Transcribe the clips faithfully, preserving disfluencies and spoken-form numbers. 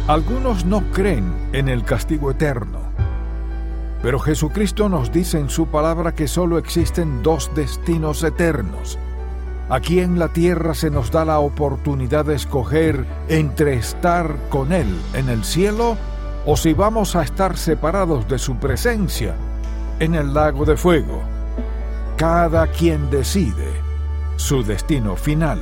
Algunos no creen en el castigo eterno, pero Jesucristo nos dice en su palabra que solo existen dos destinos eternos. Aquí en la tierra se nos da la oportunidad de escoger entre estar con Él en el cielo o si vamos a estar separados de su presencia en el lago de fuego. Cada quien decide su destino final.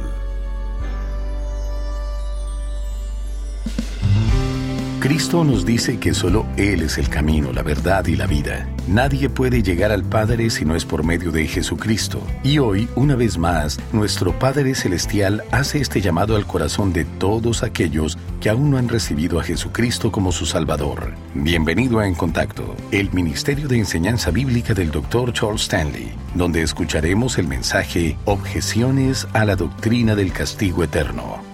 Cristo nos dice que solo Él es el camino, la verdad y la vida. Nadie puede llegar al Padre si no es por medio de Jesucristo. Y hoy, una vez más, nuestro Padre Celestial hace este llamado al corazón de todos aquellos que aún no han recibido a Jesucristo como su Salvador. Bienvenido a En Contacto, el Ministerio de Enseñanza Bíblica del doctor Charles Stanley, donde escucharemos el mensaje Objeciones a la Doctrina del Castigo Eterno.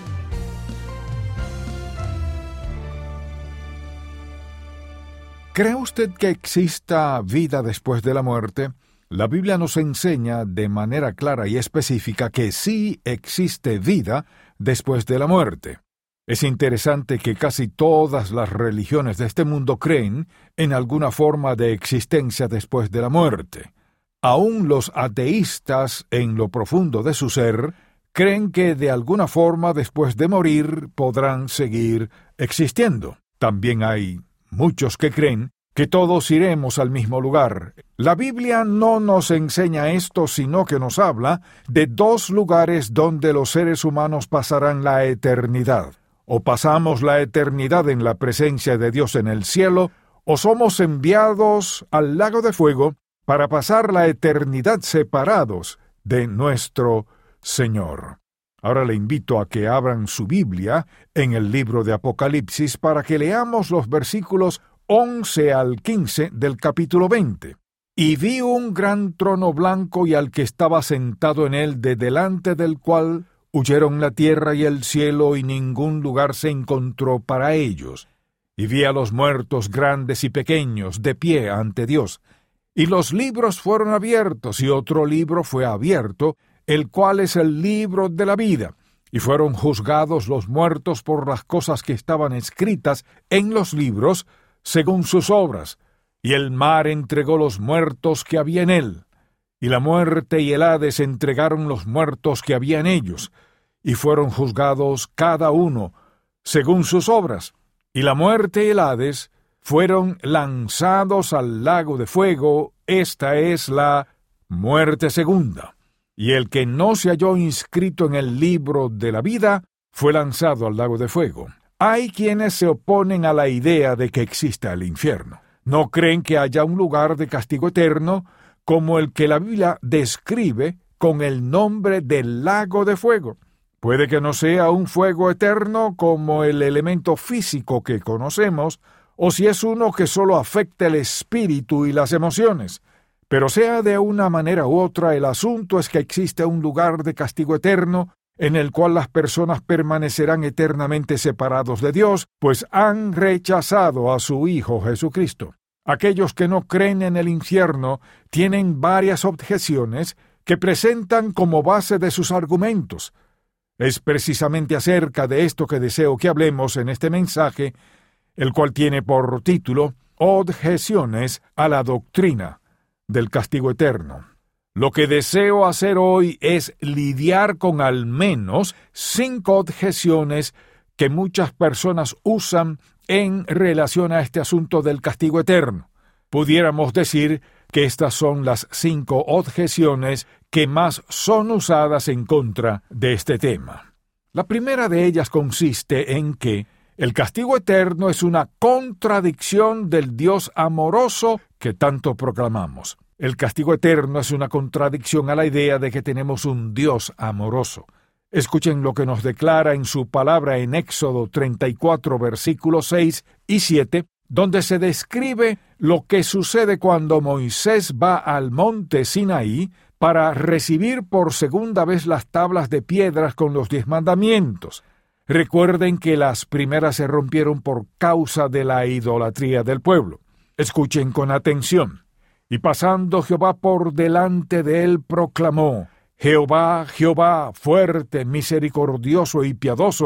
¿Cree usted que exista vida después de la muerte? La Biblia nos enseña de manera clara y específica que sí existe vida después de la muerte. Es interesante que casi todas las religiones de este mundo creen en alguna forma de existencia después de la muerte. Aún los ateístas, en lo profundo de su ser, creen que de alguna forma después de morir podrán seguir existiendo. También hay muchos que creen que todos iremos al mismo lugar. La Biblia no nos enseña esto, sino que nos habla de dos lugares donde los seres humanos pasarán la eternidad. O pasamos la eternidad en la presencia de Dios en el cielo, o somos enviados al lago de fuego para pasar la eternidad separados de nuestro Señor. Ahora le invito a que abran su Biblia en el libro de Apocalipsis para que leamos los versículos once al quince del capítulo veinte. Y vi un gran trono blanco y al que estaba sentado en él, de delante del cual huyeron la tierra y el cielo, y ningún lugar se encontró para ellos. Y vi a los muertos grandes y pequeños de pie ante Dios. Y los libros fueron abiertos, y otro libro fue abierto, el cual es el libro de la vida, y fueron juzgados los muertos por las cosas que estaban escritas en los libros, según sus obras. Y el mar entregó los muertos que había en él, y la muerte y el Hades entregaron los muertos que había en ellos, y fueron juzgados cada uno según sus obras. Y la muerte y el Hades fueron lanzados al lago de fuego. Esta es la muerte segunda. Y el que no se halló inscrito en el libro de la vida fue lanzado al lago de fuego. Hay quienes se oponen a la idea de que exista el infierno. No creen que haya un lugar de castigo eterno como el que la Biblia describe con el nombre del lago de fuego. Puede que no sea un fuego eterno como el elemento físico que conocemos, o si es uno que solo afecta el espíritu y las emociones. Pero sea de una manera u otra, el asunto es que existe un lugar de castigo eterno en el cual las personas permanecerán eternamente separados de Dios, pues han rechazado a su Hijo Jesucristo. Aquellos que no creen en el infierno tienen varias objeciones que presentan como base de sus argumentos. Es precisamente acerca de esto que deseo que hablemos en este mensaje, el cual tiene por título Objeciones a la doctrina del castigo eterno. Lo que deseo hacer hoy es lidiar con al menos cinco objeciones que muchas personas usan en relación a este asunto del castigo eterno. Pudiéramos decir que estas son las cinco objeciones que más son usadas en contra de este tema. La primera de ellas consiste en que el castigo eterno es una contradicción del Dios amoroso que tanto proclamamos. El castigo eterno es una contradicción a la idea de que tenemos un Dios amoroso. Escuchen lo que nos declara en su palabra en Éxodo treinta y cuatro, versículos seis y siete, donde se describe lo que sucede cuando Moisés va al monte Sinaí para recibir por segunda vez las tablas de piedras con los diez mandamientos. Recuerden que las primeras se rompieron por causa de la idolatría del pueblo. Escuchen con atención. Y pasando Jehová por delante de él, proclamó: Jehová, Jehová, fuerte, misericordioso y piadoso,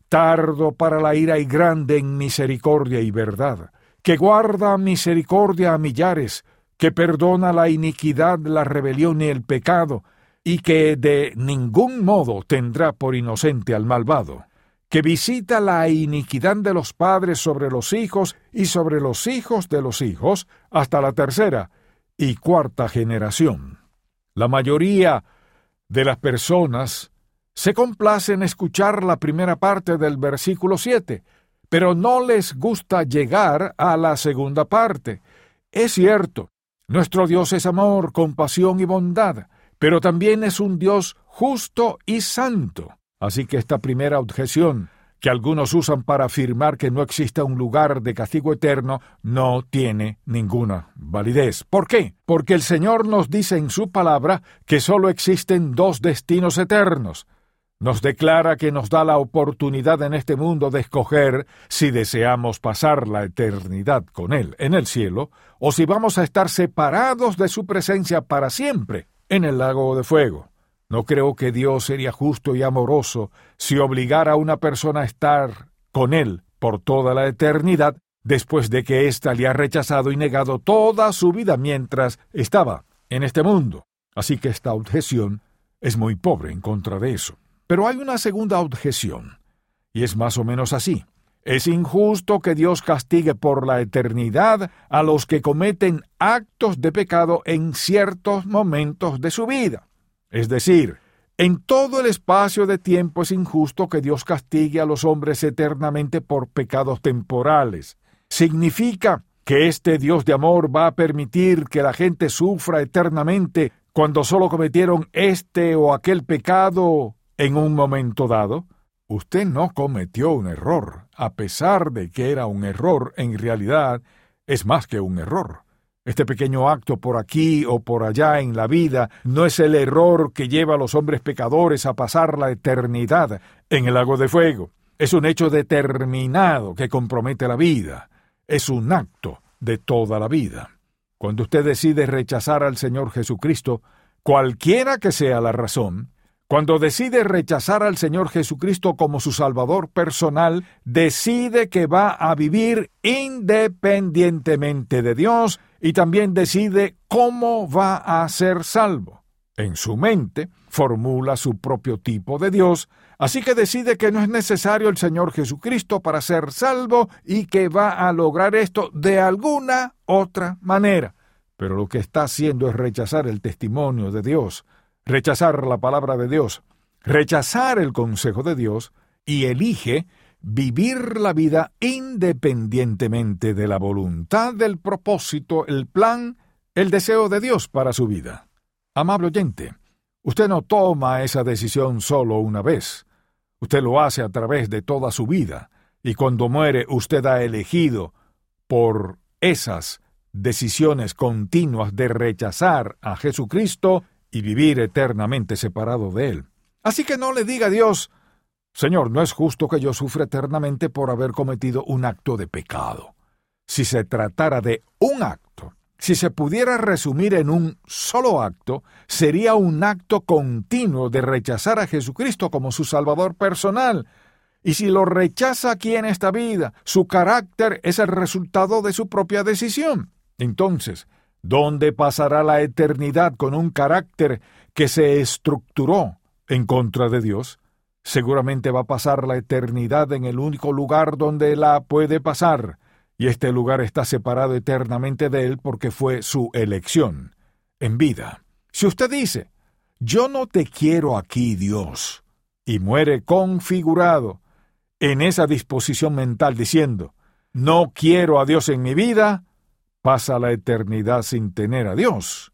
tardo para la ira y grande en misericordia y verdad, que guarda misericordia a millares, que perdona la iniquidad, la rebelión y el pecado, y que de ningún modo tendrá por inocente al malvado, que visita la iniquidad de los padres sobre los hijos y sobre los hijos de los hijos hasta la tercera y cuarta generación. La mayoría de las personas se complace en escuchar la primera parte del versículo siete, pero no les gusta llegar a la segunda parte. Es cierto, nuestro Dios es amor, compasión y bondad, pero también es un Dios justo y santo. Así que esta primera objeción, que algunos usan para afirmar que no existe un lugar de castigo eterno, no tiene ninguna validez. ¿Por qué? Porque el Señor nos dice en su palabra que solo existen dos destinos eternos. Nos declara que nos da la oportunidad en este mundo de escoger si deseamos pasar la eternidad con Él en el cielo, o si vamos a estar separados de su presencia para siempre en el lago de fuego. No creo que Dios sería justo y amoroso si obligara a una persona a estar con Él por toda la eternidad después de que ésta le ha rechazado y negado toda su vida mientras estaba en este mundo. Así que esta objeción es muy pobre en contra de eso. Pero hay una segunda objeción, y es más o menos así. Es injusto que Dios castigue por la eternidad a los que cometen actos de pecado en ciertos momentos de su vida. Es decir, en todo el espacio de tiempo es injusto que Dios castigue a los hombres eternamente por pecados temporales. Significa que este Dios de amor va a permitir que la gente sufra eternamente cuando solo cometieron este o aquel pecado en un momento dado. Usted no cometió un error. A pesar de que era un error, en realidad es más que un error. Este pequeño acto por aquí o por allá en la vida no es el error que lleva a los hombres pecadores a pasar la eternidad en el lago de fuego. Es un hecho determinado que compromete la vida. Es un acto de toda la vida. Cuando usted decide rechazar al Señor Jesucristo, cualquiera que sea la razón, cuando decide rechazar al Señor Jesucristo como su Salvador personal, decide que va a vivir independientemente de Dios y también decide cómo va a ser salvo. En su mente, formula su propio tipo de Dios, así que decide que no es necesario el Señor Jesucristo para ser salvo y que va a lograr esto de alguna otra manera. Pero lo que está haciendo es rechazar el testimonio de Dios, rechazar la palabra de Dios, rechazar el consejo de Dios y elige vivir la vida independientemente de la voluntad, del propósito, el plan, el deseo de Dios para su vida. Amable oyente, usted no toma esa decisión solo una vez. Usted lo hace a través de toda su vida, y cuando muere usted ha elegido por esas decisiones continuas de rechazar a Jesucristo y vivir eternamente separado de Él. Así que no le diga a Dios: Señor, no es justo que yo sufra eternamente por haber cometido un acto de pecado. Si se tratara de un acto, si se pudiera resumir en un solo acto, sería un acto continuo de rechazar a Jesucristo como su Salvador personal. Y si lo rechaza aquí en esta vida, su carácter es el resultado de su propia decisión. Entonces, ¿dónde pasará la eternidad con un carácter que se estructuró en contra de Dios? Seguramente va a pasar la eternidad en el único lugar donde la puede pasar, y este lugar está separado eternamente de Él porque fue su elección en vida. Si usted dice: yo no te quiero aquí, Dios, y muere configurado en esa disposición mental diciendo: no quiero a Dios en mi vida, pasa la eternidad sin tener a Dios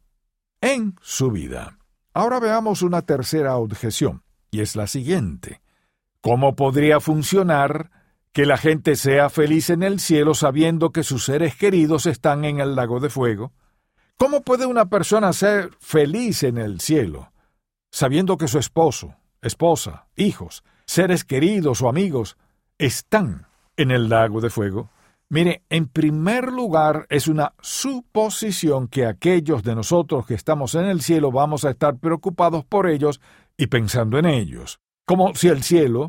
en su vida. Ahora veamos una tercera objeción, y es la siguiente: ¿cómo podría funcionar que la gente sea feliz en el cielo sabiendo que sus seres queridos están en el lago de fuego? ¿Cómo puede una persona ser feliz en el cielo sabiendo que su esposo, esposa, hijos, seres queridos o amigos están en el lago de fuego? Mire, en primer lugar, es una suposición que aquellos de nosotros que estamos en el cielo vamos a estar preocupados por ellos y pensando en ellos, como si el cielo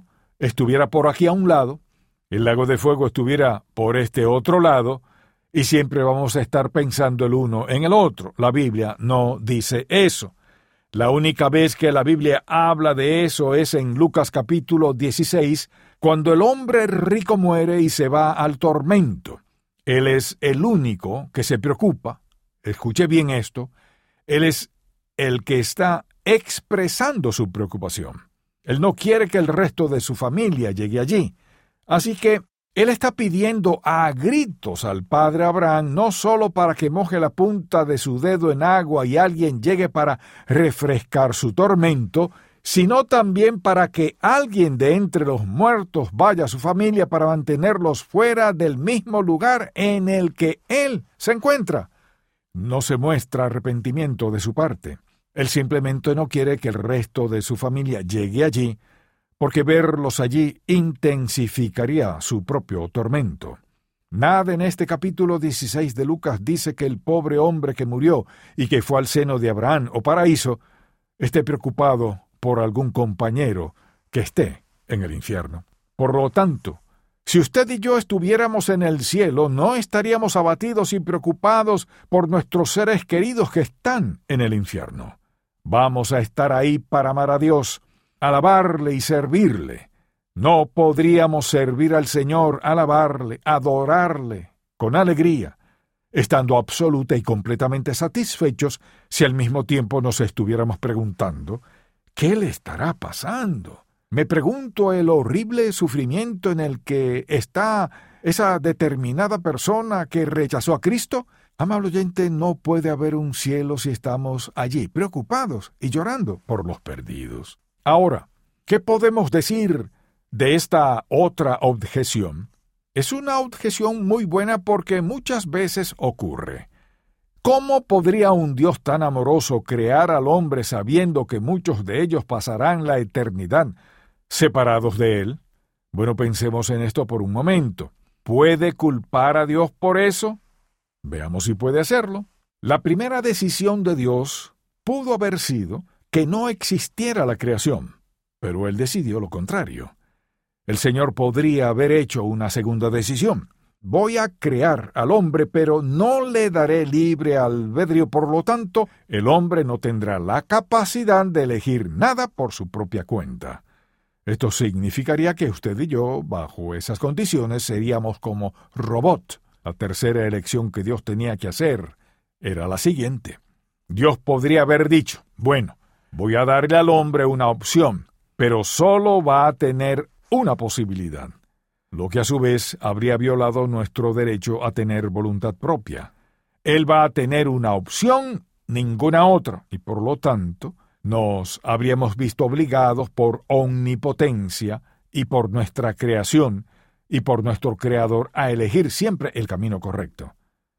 estuviera por aquí a un lado, el lago de fuego estuviera por este otro lado, y siempre vamos a estar pensando el uno en el otro. La Biblia no dice eso. La única vez que la Biblia habla de eso es en Lucas capítulo dieciséis, cuando el hombre rico muere y se va al tormento. Él es el único que se preocupa. Escuche bien esto. Él es el que está expresando su preocupación. Él no quiere que el resto de su familia llegue allí. Así que él está pidiendo a gritos al padre Abraham, no solo para que moje la punta de su dedo en agua y alguien llegue para refrescar su tormento, sino también para que alguien de entre los muertos vaya a su familia para mantenerlos fuera del mismo lugar en el que él se encuentra. No se muestra arrepentimiento de su parte. Él simplemente no quiere que el resto de su familia llegue allí, porque verlos allí intensificaría su propio tormento. Nada en este capítulo dieciséis de Lucas dice que el pobre hombre que murió y que fue al seno de Abraham o paraíso esté preocupado por algún compañero que esté en el infierno. Por lo tanto, si usted y yo estuviéramos en el cielo, no estaríamos abatidos y preocupados por nuestros seres queridos que están en el infierno. Vamos a estar ahí para amar a Dios, alabarle y servirle. No podríamos servir al Señor, alabarle, adorarle con alegría, estando absoluta y completamente satisfechos si al mismo tiempo nos estuviéramos preguntando, ¿qué le estará pasando? Me pregunto el horrible sufrimiento en el que está esa determinada persona que rechazó a Cristo. Amable oyente, no puede haber un cielo si estamos allí, preocupados y llorando por los perdidos. Ahora, ¿qué podemos decir de esta otra objeción? Es una objeción muy buena porque muchas veces ocurre. ¿Cómo podría un Dios tan amoroso crear al hombre sabiendo que muchos de ellos pasarán la eternidad separados de él? Bueno, pensemos en esto por un momento. ¿Puede culpar a Dios por eso? Veamos si puede hacerlo. La primera decisión de Dios pudo haber sido que no existiera la creación, pero Él decidió lo contrario. El Señor podría haber hecho una segunda decisión. Voy a crear al hombre, pero no le daré libre albedrío, por lo tanto, el hombre no tendrá la capacidad de elegir nada por su propia cuenta. Esto significaría que usted y yo, bajo esas condiciones, seríamos como robot. La tercera elección que Dios tenía que hacer era la siguiente. Dios podría haber dicho, bueno, voy a darle al hombre una opción, pero solo va a tener una posibilidad, lo que a su vez habría violado nuestro derecho a tener voluntad propia. Él va a tener una opción, ninguna otra, y por lo tanto nos habríamos visto obligados por omnipotencia y por nuestra creación y por nuestro Creador a elegir siempre el camino correcto.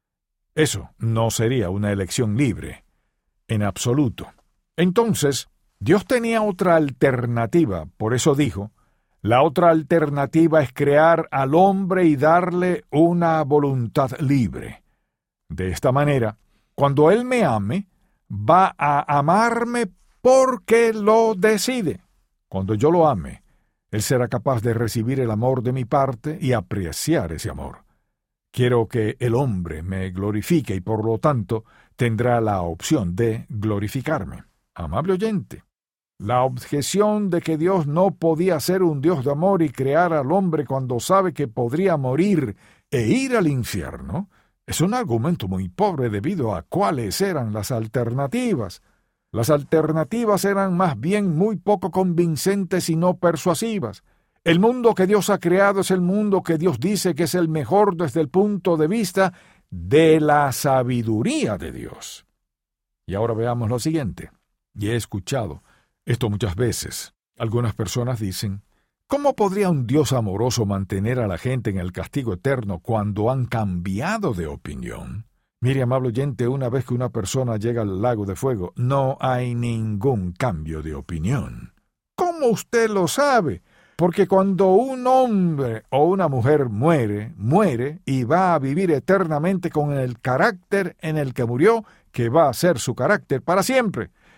Eso no sería una elección libre, en absoluto. Entonces, Dios tenía otra alternativa, por eso dijo, la otra alternativa es crear al hombre y darle una voluntad libre. De esta manera, cuando Él me ame, va a amarme porque lo decide. Cuando yo lo ame, Él será capaz de recibir el amor de mi parte y apreciar ese amor. Quiero que el hombre me glorifique y por lo tanto tendrá la opción de glorificarme. Amable oyente, la objeción de que Dios no podía ser un Dios de amor y crear al hombre cuando sabe que podría morir e ir al infierno es un argumento muy pobre debido a cuáles eran las alternativas. Las alternativas eran más bien muy poco convincentes y no persuasivas. El mundo que Dios ha creado es el mundo que Dios dice que es el mejor desde el punto de vista de la sabiduría de Dios. Y ahora veamos lo siguiente. Y he escuchado esto muchas veces. Algunas personas dicen, ¿cómo podría un Dios amoroso mantener a la gente en el castigo eterno cuando han cambiado de opinión? Mire, amable oyente, una vez que una persona llega al lago de fuego, no hay ningún cambio de opinión. ¿Cómo usted lo sabe? Porque cuando un hombre o una mujer muere, muere y va a vivir eternamente con el carácter en el que murió, que va a ser su carácter para siempre.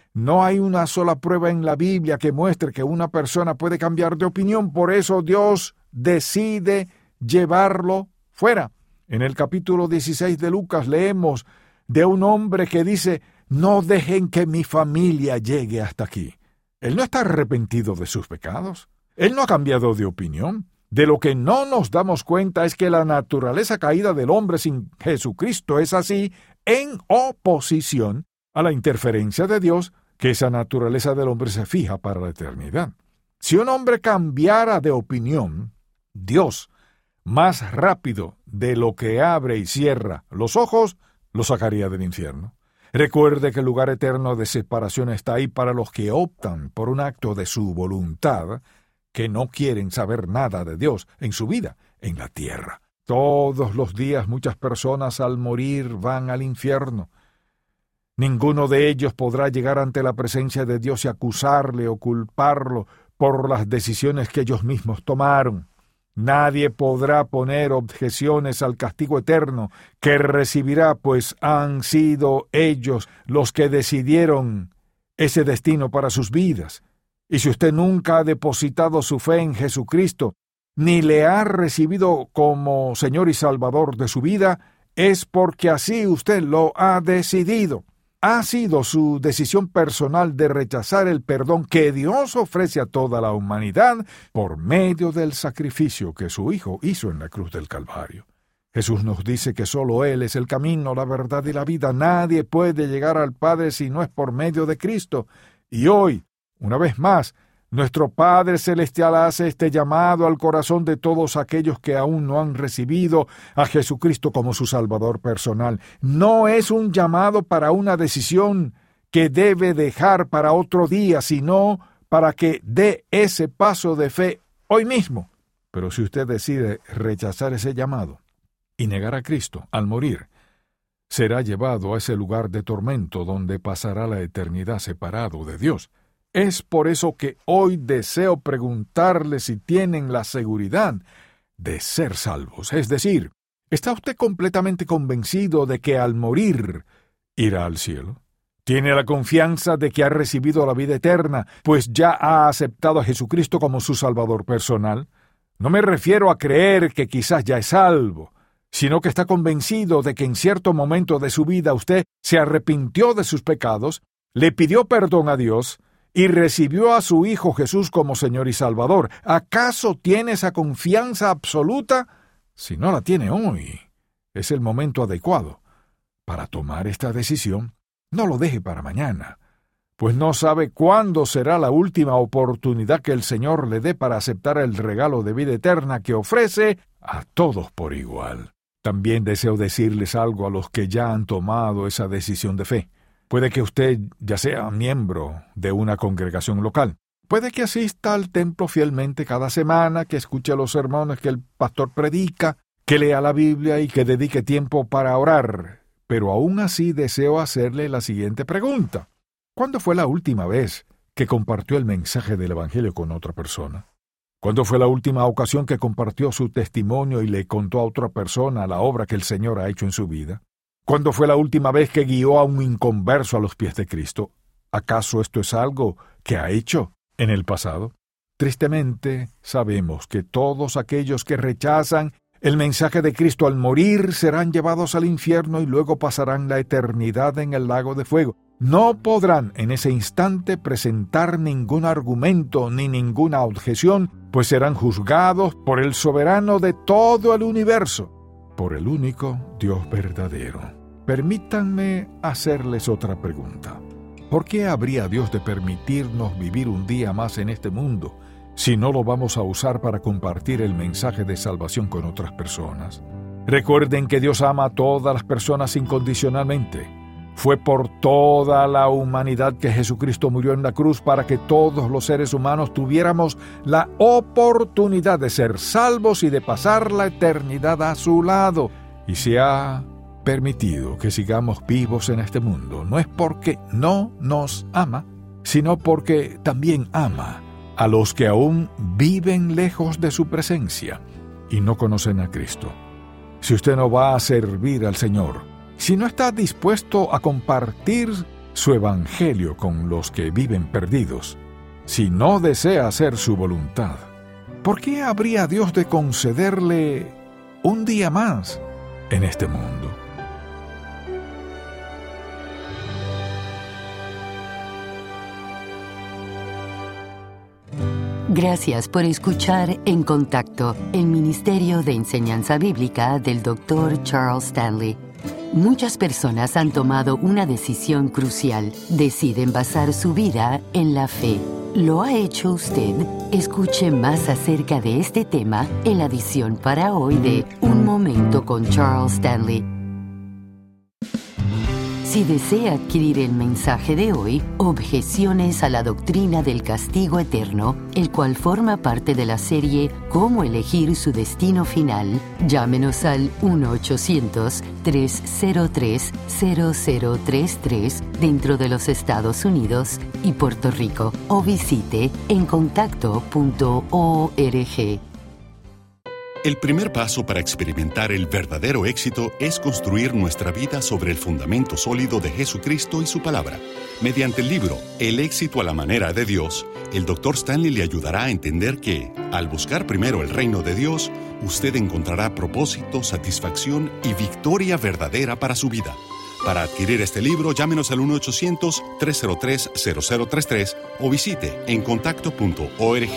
No hay una sola prueba en la Biblia que muestre que una persona puede cambiar de opinión. Por eso Dios decide llevarlo fuera. En el capítulo dieciséis de Lucas leemos de un hombre que dice: no dejen que mi familia llegue hasta aquí. Él no está arrepentido de sus pecados. Él no ha cambiado de opinión. De lo que no nos damos cuenta es que la naturaleza caída del hombre sin Jesucristo es así, en oposición a la interferencia de Dios, que esa naturaleza del hombre se fija para la eternidad. Si un hombre cambiara de opinión, Dios, más rápido de lo que abre y cierra los ojos, lo sacaría del infierno. Recuerde que el lugar eterno de separación está ahí para los que optan por un acto de su voluntad, que no quieren saber nada de Dios en su vida en la tierra. Todos los días muchas personas al morir van al infierno. Ninguno de ellos podrá llegar ante la presencia de Dios y acusarle o culparlo por las decisiones que ellos mismos tomaron. Nadie podrá poner objeciones al castigo eterno que recibirá, pues han sido ellos los que decidieron ese destino para sus vidas. Y si usted nunca ha depositado su fe en Jesucristo, ni le ha recibido como Señor y Salvador de su vida, es porque así usted lo ha decidido. Ha sido su decisión personal de rechazar el perdón que Dios ofrece a toda la humanidad por medio del sacrificio que su Hijo hizo en la cruz del Calvario. Jesús nos dice que solo Él es el camino, la verdad y la vida. Nadie puede llegar al Padre si no es por medio de Cristo. Y hoy, una vez más, nuestro Padre Celestial hace este llamado al corazón de todos aquellos que aún no han recibido a Jesucristo como su Salvador personal. No es un llamado para una decisión que debe dejar para otro día, sino para que dé ese paso de fe hoy mismo. Pero si usted decide rechazar ese llamado y negar a Cristo al morir, será llevado a ese lugar de tormento donde pasará la eternidad separado de Dios. Es por eso que hoy deseo preguntarle si tienen la seguridad de ser salvos. Es decir, ¿está usted completamente convencido de que al morir irá al cielo? ¿Tiene la confianza de que ha recibido la vida eterna, pues ya ha aceptado a Jesucristo como su Salvador personal? No me refiero a creer que quizás ya es salvo, sino que está convencido de que en cierto momento de su vida usted se arrepintió de sus pecados, le pidió perdón a Dios y recibió a su Hijo Jesús como Señor y Salvador. ¿Acaso tiene esa confianza absoluta? Si no la tiene hoy, es el momento adecuado para tomar esta decisión. No lo deje para mañana, pues no sabe cuándo será la última oportunidad que el Señor le dé para aceptar el regalo de vida eterna que ofrece a todos por igual. También deseo decirles algo a los que ya han tomado esa decisión de fe. Puede que usted ya sea miembro de una congregación local. Puede que asista al templo fielmente cada semana, que escuche los sermones que el pastor predica, que lea la Biblia y que dedique tiempo para orar. Pero aún así deseo hacerle la siguiente pregunta. ¿Cuándo fue la última vez que compartió el mensaje del Evangelio con otra persona? ¿Cuándo fue la última ocasión que compartió su testimonio y le contó a otra persona la obra que el Señor ha hecho en su vida? ¿Cuándo fue la última vez que guió a un inconverso a los pies de Cristo? ¿Acaso esto es algo que ha hecho en el pasado? Tristemente, sabemos que todos aquellos que rechazan el mensaje de Cristo al morir serán llevados al infierno y luego pasarán la eternidad en el lago de fuego. No podrán en ese instante presentar ningún argumento ni ninguna objeción, pues serán juzgados por el soberano de todo el universo, por el único Dios verdadero. Permítanme hacerles otra pregunta. ¿Por qué habría Dios de permitirnos vivir un día más en este mundo si no lo vamos a usar para compartir el mensaje de salvación con otras personas? Recuerden que Dios ama a todas las personas incondicionalmente. Fue por toda la humanidad que Jesucristo murió en la cruz para que todos los seres humanos tuviéramos la oportunidad de ser salvos y de pasar la eternidad a su lado. Y se ha permitido que sigamos vivos en este mundo, no es porque no nos ama, sino porque también ama a los que aún viven lejos de su presencia y no conocen a Cristo. Si usted no va a servir al Señor, si no está dispuesto a compartir su evangelio con los que viven perdidos, si no desea hacer su voluntad, ¿por qué habría Dios de concederle un día más en este mundo? Gracias por escuchar En Contacto, el Ministerio de Enseñanza Bíblica del doctor Charles Stanley. Muchas personas han tomado una decisión crucial. Deciden basar su vida en la fe. ¿Lo ha hecho usted? Escuche más acerca de este tema en la edición para hoy de Un Momento con Charles Stanley. Si desea adquirir el mensaje de hoy, Objeciones a la doctrina del castigo eterno, el cual forma parte de la serie Cómo elegir su destino final, llámenos al uno ochocientos, tres cero tres, cero cero tres tres dentro de los Estados Unidos y Puerto Rico o visite en contacto punto org. El primer paso para experimentar el verdadero éxito es construir nuestra vida sobre el fundamento sólido de Jesucristo y su palabra. Mediante el libro El éxito a la manera de Dios, el doctor Stanley le ayudará a entender que, al buscar primero el reino de Dios, usted encontrará propósito, satisfacción y victoria verdadera para su vida. Para adquirir este libro, llámenos al uno ochocientos, tres cero tres, cero cero tres tres o visite en contacto punto org.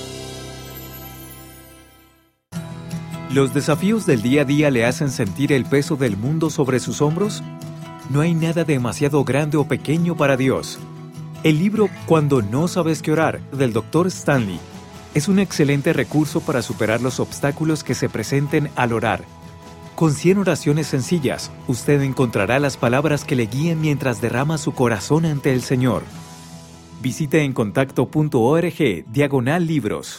¿Los desafíos del día a día le hacen sentir el peso del mundo sobre sus hombros? No hay nada demasiado grande o pequeño para Dios. El libro Cuando no sabes qué orar, del doctor Stanley, es un excelente recurso para superar los obstáculos que se presenten al orar. Con cien oraciones sencillas, usted encontrará las palabras que le guíen mientras derrama su corazón ante el Señor. Visite en contacto punto org, diagonal libros.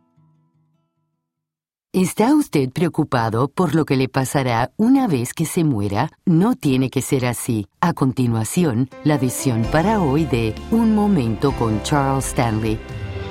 ¿Está usted preocupado por lo que le pasará una vez que se muera? No tiene que ser así. A continuación, la edición para hoy de Un Momento con Charles Stanley.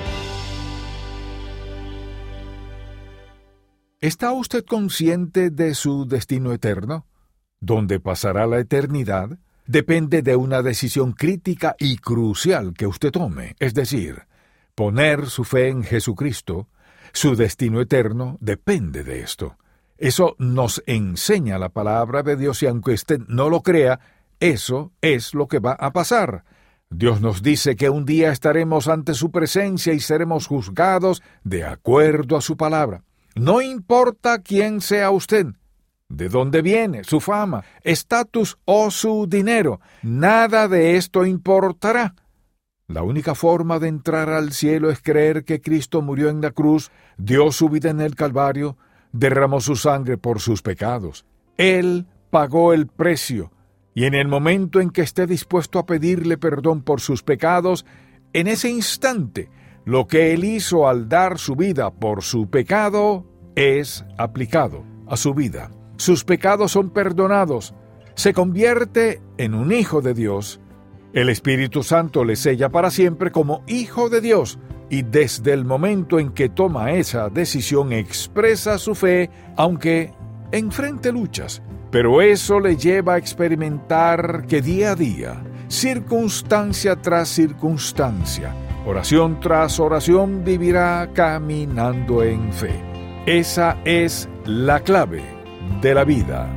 ¿Está usted consciente de su destino eterno? ¿Dónde pasará la eternidad? Depende de una decisión crítica y crucial que usted tome, es decir, poner su fe en Jesucristo. Su destino eterno depende de esto. Eso nos enseña la palabra de Dios y aunque usted no lo crea, eso es lo que va a pasar. Dios nos dice que un día estaremos ante su presencia y seremos juzgados de acuerdo a su palabra. No importa quién sea usted, de dónde viene, su fama, estatus o su dinero, nada de esto importará. La única forma de entrar al cielo es creer que Cristo murió en la cruz, dio su vida en el Calvario, derramó su sangre por sus pecados. Él pagó el precio, y en el momento en que esté dispuesto a pedirle perdón por sus pecados, en ese instante, lo que Él hizo al dar su vida por su pecado es aplicado a su vida. Sus pecados son perdonados. Se convierte en un hijo de Dios. El Espíritu Santo le sella para siempre como hijo de Dios y desde el momento en que toma esa decisión expresa su fe, aunque enfrente luchas. Pero eso le lleva a experimentar que día a día, circunstancia tras circunstancia, oración tras oración, vivirá caminando en fe. Esa es la clave de la vida.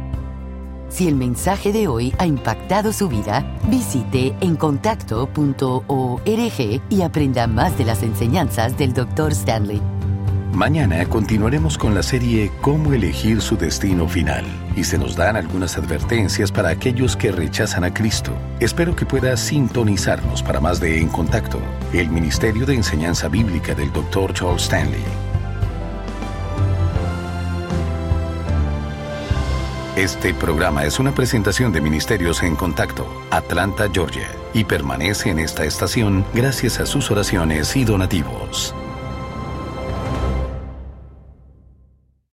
Si el mensaje de hoy ha impactado su vida, visite en contacto punto org y aprenda más de las enseñanzas del doctor Stanley. Mañana continuaremos con la serie Cómo elegir su destino final y se nos dan algunas advertencias para aquellos que rechazan a Cristo. Espero que pueda sintonizarnos para más de En Contacto, el Ministerio de Enseñanza Bíblica del doctor Charles Stanley. Este programa es una presentación de Ministerios en Contacto, Atlanta, Georgia, y permanece en esta estación gracias a sus oraciones y donativos.